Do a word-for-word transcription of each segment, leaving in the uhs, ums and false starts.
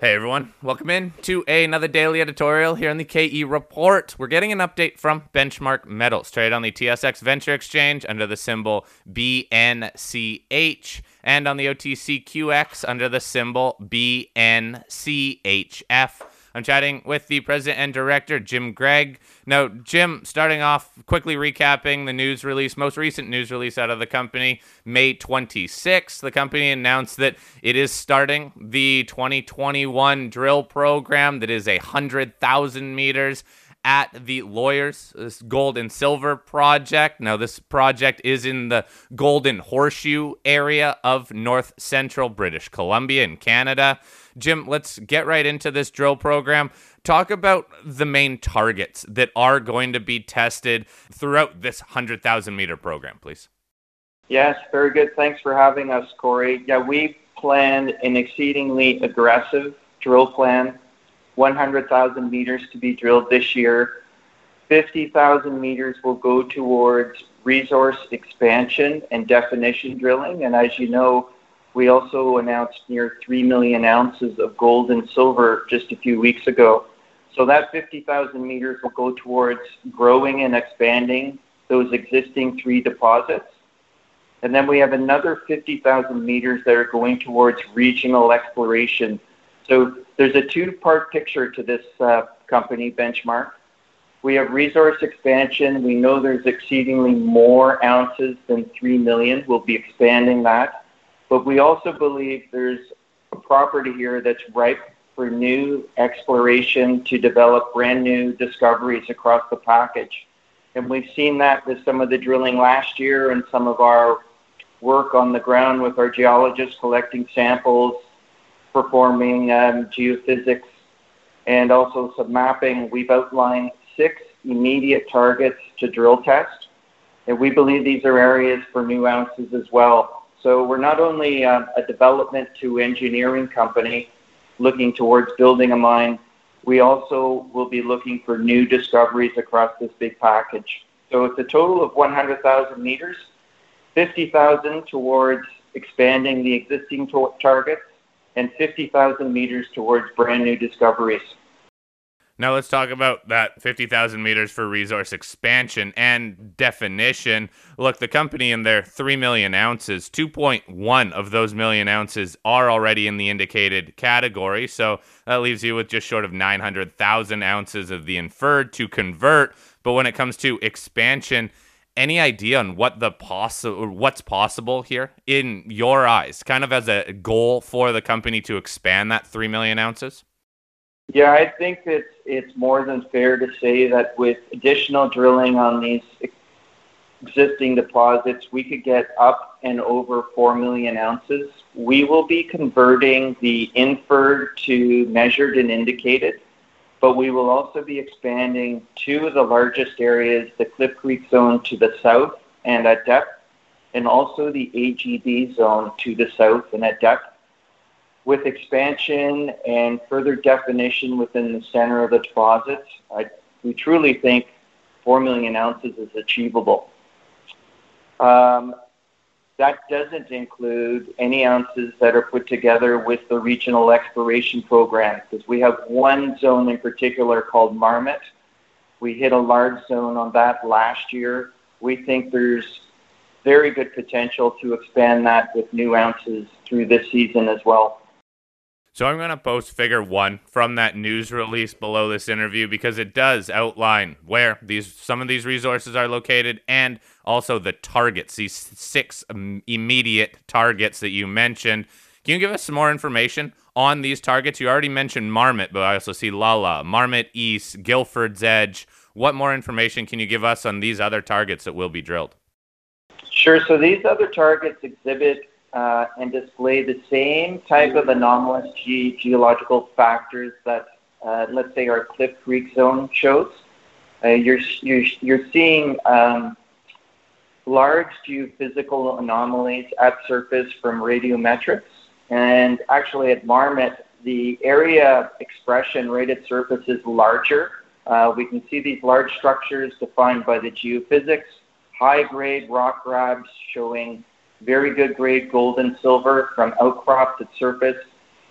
Hey everyone, welcome in to another daily editorial here on the K E Report. We're getting an update from Benchmark Metals, traded on the T S X Venture Exchange under the symbol B N C H, and on the O T C Q X under the symbol B N C H F. I'm chatting with the president and director, Jim Gregg. Now, Jim, starting off, quickly recapping the news release, most recent news release out of the company, May twenty-sixth. The company announced that it is starting the twenty twenty-one drill program that is one hundred thousand meters at the Lawyers this Gold and Silver Project. Now, this project is in the Golden Horseshoe area of north central British Columbia in Canada. Jim, let's get right into this drill program. Talk about the main targets that are going to be tested throughout this one hundred thousand meter program, please. Yes, very good. Thanks for having us, Corey. Yeah, we planned an exceedingly aggressive drill plan, one hundred thousand meters to be drilled this year. fifty thousand meters will go towards resource expansion and definition drilling. And as you know, we also announced near three million ounces of gold and silver just a few weeks ago. So that fifty thousand meters will go towards growing and expanding those existing three deposits. And then we have another fifty thousand meters that are going towards regional exploration. So there's a two-part picture to this uh, company, Benchmark. We have resource expansion. We know there's exceedingly more ounces than three million. We'll be expanding that. But we also believe there's a property here that's ripe for new exploration to develop brand new discoveries across the package. And we've seen that with some of the drilling last year and some of our work on the ground with our geologists collecting samples, performing um, geophysics, and also some mapping. We've outlined six immediate targets to drill test. And we believe these are areas for new ounces as well. So we're not only uh, a development to engineering company looking towards building a mine, we also will be looking for new discoveries across this big package. So it's a total of one hundred thousand meters, fifty thousand towards expanding the existing to- targets, and fifty thousand meters towards brand new discoveries. Now let's talk about that fifty thousand meters for resource expansion and definition. Look, the company in their three million ounces, two point one of those million ounces are already in the indicated category. So that leaves you with just short of nine hundred thousand ounces of the inferred to convert. But when it comes to expansion, any idea on what the possi- what's possible here in your eyes, kind of as a goal for the company to expand that three million ounces? Yeah, I think it's, it's more than fair to say that with additional drilling on these existing deposits, we could get up and over four million ounces. We will be converting the inferred to measured and indicated, but we will also be expanding two of the largest areas, the Cliff Creek zone to the south and at depth, and also the A G D zone to the south and at depth. With expansion and further definition within the center of the deposits, I, we truly think four million ounces is achievable. Um, that doesn't include any ounces that are put together with the regional exploration program, because we have one zone in particular called Marmot. We hit a large zone on that last year. We think there's very good potential to expand that with new ounces through this season as well. So I'm going to post figure one from that news release below this interview because it does outline where these some of these resources are located and also the targets, these six immediate targets that you mentioned. Can you give us some more information on these targets? You already mentioned Marmot, but I also see Lala, Marmot East, Guildford's Edge. What more information can you give us on these other targets that will be drilled? Sure. So these other targets exhibit Uh, and display the same type of anomalous ge- geological factors that, uh, let's say, our Cliff Creek zone shows. Uh, you're, you're, you're seeing um, large geophysical anomalies at surface from radiometrics. And actually at Marmot, the area expression right at surface is larger. Uh, we can see these large structures defined by the geophysics, high-grade rock grabs showing very good grade gold and silver from outcrops at surface.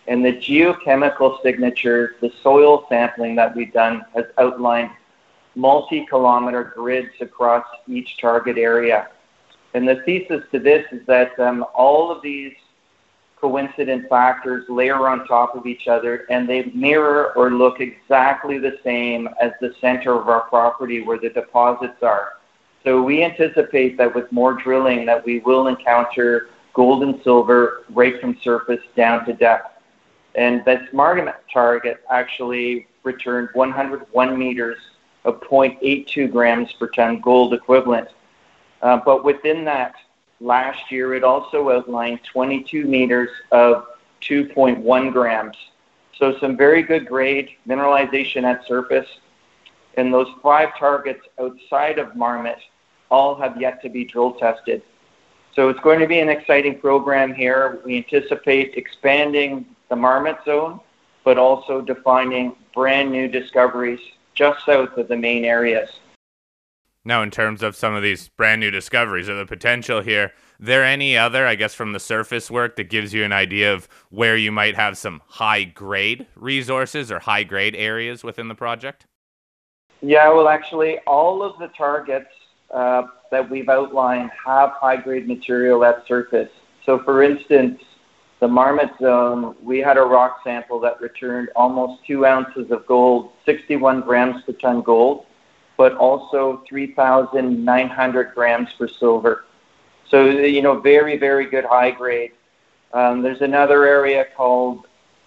And the geochemical signature, the soil sampling that we've done, has outlined multi-kilometer grids across each target area. And the thesis to this is that um, all of these coincident factors layer on top of each other, and they mirror or look exactly the same as the center of our property where the deposits are. So we anticipate that with more drilling that we will encounter gold and silver right from surface down to depth. And this Margaret target actually returned one hundred one meters of zero point eight two grams per ton gold equivalent. Uh, but within that, last year it also outlined twenty-two meters of two point one grams. So some very good grade mineralization at surface. And those five targets outside of Marmot all have yet to be drill tested. So it's going to be an exciting program here. We anticipate expanding the Marmot zone, but also defining brand new discoveries just south of the main areas. Now, in terms of some of these brand new discoveries or the potential here, there any other, I guess, from the surface work that gives you an idea of where you might have some high-grade resources or high-grade areas within the project? Yeah, well, actually, all of the targets uh, that we've outlined have high-grade material at surface. So, for instance, the Marmot zone, we had a rock sample that returned almost two ounces of gold, sixty-one grams per ton gold, but also three thousand nine hundred grams for silver. So, you know, very, very good high grade. Um, there's another area called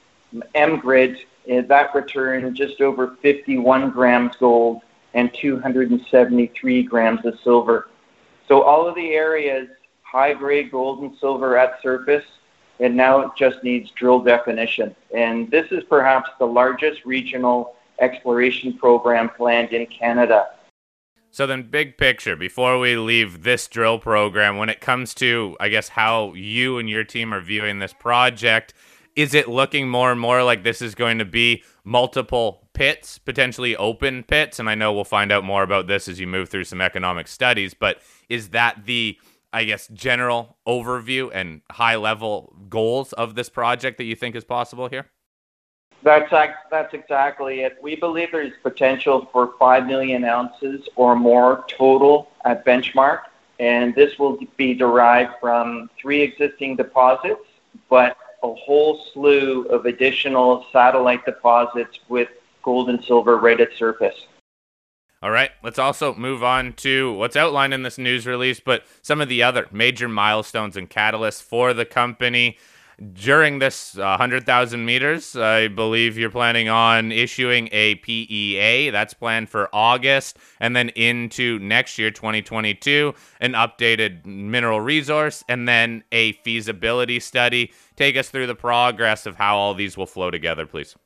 M-Grid, and that returned just over fifty-one grams gold and two hundred seventy-three grams of silver. So all of the areas, high grade gold and silver at surface, and now it just needs drill definition. And this is perhaps the largest regional exploration program planned in Canada. So then, big picture, before we leave this drill program, when it comes to, I guess, how you and your team are viewing this project, is it looking more and more like this is going to be multiple pits, potentially open pits? And I know we'll find out more about this as you move through some economic studies, but is that the, I guess, general overview and high-level goals of this project that you think is possible here? That's that's exactly it. We believe there's potential for five million ounces or more total at Benchmark, and this will be derived from three existing deposits, but a whole slew of additional satellite deposits with gold and silver right at surface. All right, let's also move on to what's outlined in this news release, but some of the other major milestones and catalysts for the company. During this uh, one hundred thousand meters, I believe you're planning on issuing a P E A. That's planned for August, and then into next year, twenty twenty-two, an updated mineral resource, and then a feasibility study. Take us through the progress of how all these will flow together, please.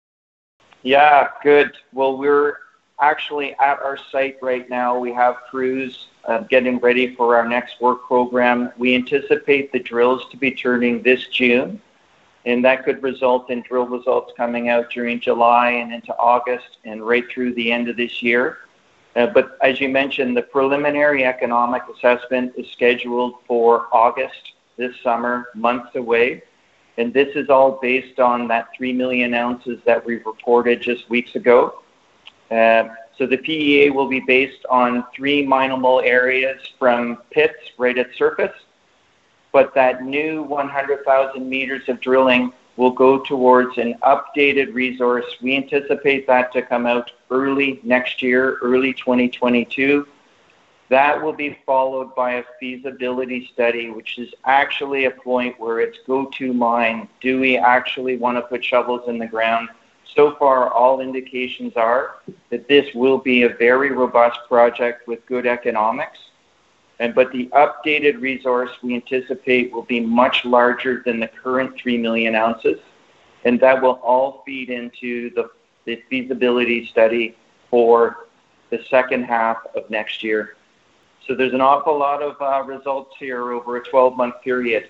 Yeah, good. Well, we're actually at our site right now. We have crews uh, getting ready for our next work program. We anticipate the drills to be turning this June, and that could result in drill results coming out during July and into August and right through the end of this year. Uh, but as you mentioned, the preliminary economic assessment is scheduled for August this summer, months away. And this is all based on that three million ounces that we reported just weeks ago. Uh, so the P E A will be based on three mineable areas from pits right at surface, but that new one hundred thousand meters of drilling will go towards an updated resource. We anticipate that to come out early next year, early twenty twenty-two. That will be followed by a feasibility study, which is actually a point where it's go-to mine. Do we actually want to put shovels in the ground? So far, all indications are that this will be a very robust project with good economics. And but the updated resource we anticipate will be much larger than the current three million ounces. And that will all feed into the, the feasibility study for the second half of next year. So there's an awful lot of uh, results here over a twelve-month period.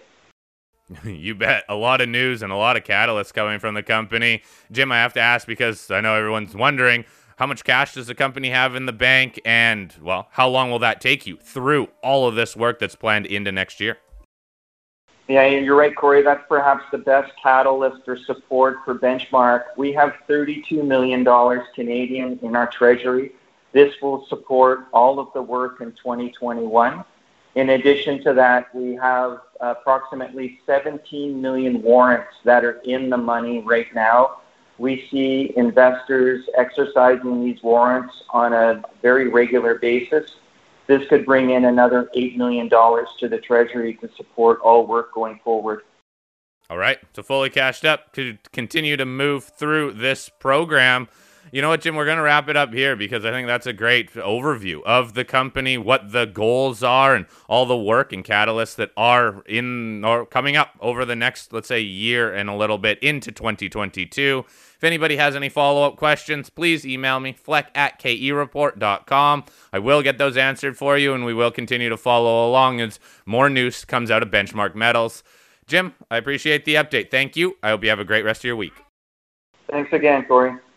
You bet. A lot of news and a lot of catalysts coming from the company. Jim, I have to ask because I know everyone's wondering, how much cash does the company have in the bank? And, well, how long will that take you through all of this work that's planned into next year? Yeah, you're right, Corey. That's perhaps the best catalyst or support for Benchmark. We have thirty-two million dollars Canadian in our treasury. This will support all of the work in twenty twenty-one. In addition to that, we have approximately seventeen million warrants that are in the money right now. We see investors exercising these warrants on a very regular basis. This could bring in another eight million dollars to the Treasury to support all work going forward. All right, so fully cashed up to continue to move through this program. You know what, Jim, we're going to wrap it up here because I think that's a great overview of the company, what the goals are, and all the work and catalysts that are in or coming up over the next, let's say, year and a little bit into twenty twenty-two. If anybody has any follow-up questions, please email me, fleck at k e report dot com. I will get those answered for you, and we will continue to follow along as more news comes out of Benchmark Metals. Jim, I appreciate the update. Thank you. I hope you have a great rest of your week. Thanks again, Corey.